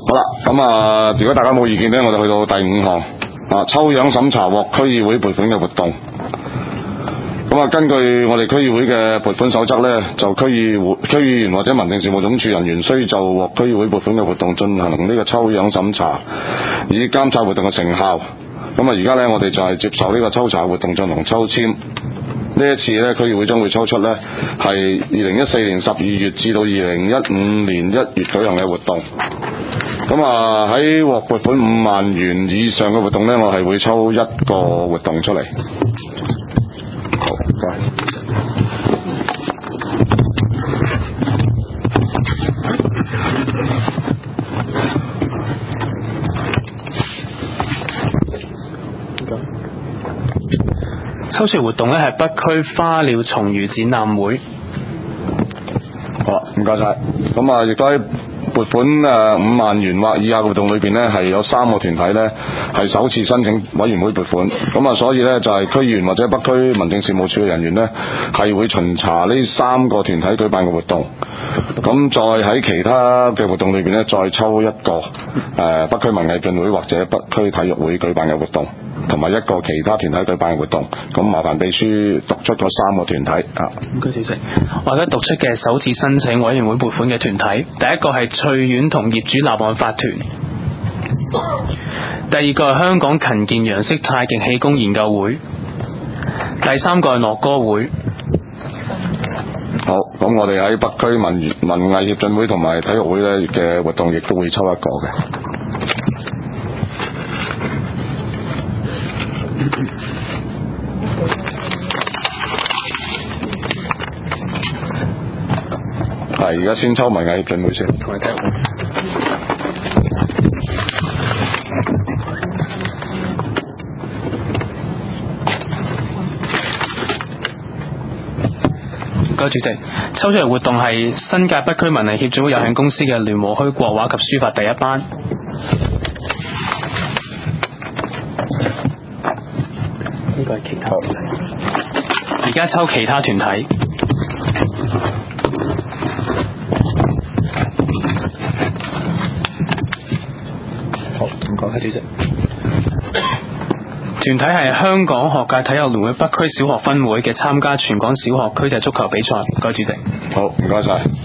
好啦，咁啊，如果大家冇意見呢，我哋去到第5項抽樣審查獲區議會撥款嘅活動。咁啊，根據我哋區議會嘅撥款守則呢，就區議員或者民政事務總署人員需就獲區議會撥款嘅活動進行呢個抽樣審查，以監察活動嘅成效。咁啊，而家呢，我哋就係接受呢個抽查活動進行抽籤。呢一次呢，區議會將會抽出呢係2014年12月至到2015年1月舉行嘅活動。咁啊，喺獲撥款5萬元以上嘅活動呢，我係會抽一個活動出嚟。好，唔該。 抽出活動呢係北區花鳥蟲魚展覽會。 好，唔該晒。咁啊，亦都喺撥款5萬元或以下活動裏邊呢，係有3個團體呢係首次申請委員會撥款。咁啊，所以呢，就係區議員或者北區民政事務處嘅人員呢，係會巡查呢3個團體舉辦嘅活動。咁再喺其他嘅活動裏邊呢，再抽一個北區文藝競會或者北區體育會舉辦嘅活動，同埋一個其他團體舉辦嘅活動。咁麻煩秘書讀出嗰3個團體啊。 唔該，主席。我而家讀出嘅首次申請委員會撥款嘅團體，第一個係翠苑同業主立案法團，第二個係香港勤儉楊式太極氣功研究會，第三個係樂歌會。 好，咁我哋喺北區文藝協進會同埋體育會咧嘅活動亦都會抽一個嘅。係，而家先抽文藝協進會先。同埋體育會。 唔該，主席。抽出嚟活動係新界北區文藝協進會有限公司嘅聯和墟國畫及書法第一班。呢個係其他團體。而家抽其他團體。好，唔該，主席。團體係香港學界體育聯會北區小學分會嘅參加全港小學區際足球比賽。唔該，主席。 好，唔該晒。